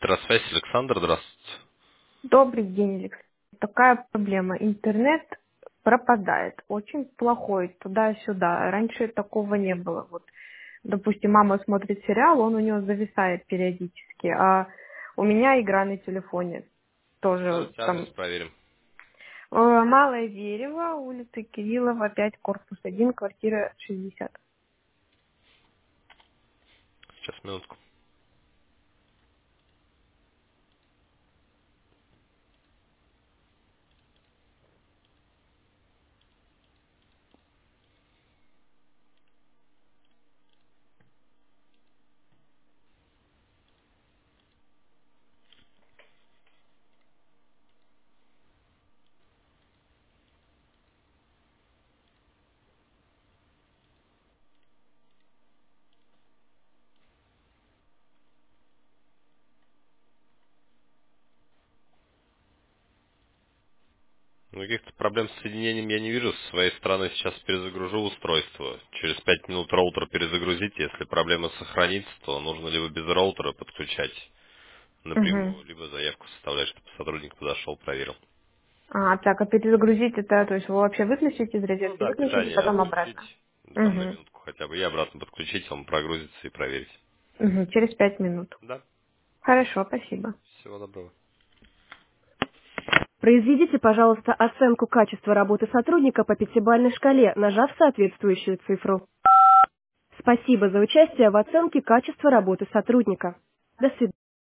Электросвязь, Александр, здравствуйте. Добрый день, Алекс. Такая проблема. Интернет пропадает. Очень плохой. Туда-сюда. Раньше такого не было. Вот, допустим, мама смотрит сериал, он у нее зависает периодически. А у меня игра на телефоне тоже Давайте адрес там. проверим. Малое Дерево, улица Кириллова, 5, корпус 1, квартира 60. Сейчас, минутку. Каких-то проблем с соединением я не вижу. С своей стороны сейчас перезагружу устройство. Через 5 минут роутер перезагрузите. Если проблема сохранится, то нужно либо без роутера подключать Угу. напрямую, либо заявку составлять, чтобы сотрудник подошел, проверил. Так, а перезагрузить это, то есть вы вообще выключите из Ну розетки, да, выключите, питание потом отключить, обратно. там на Угу. минутку хотя бы, и обратно подключить, он прогрузится и проверить. Угу. Через 5 минут. Да, Хорошо, спасибо. всего доброго. Произведите, пожалуйста, оценку качества работы сотрудника по пятибалльной шкале, нажав соответствующую цифру. Спасибо за участие в оценке качества работы сотрудника. До свидания.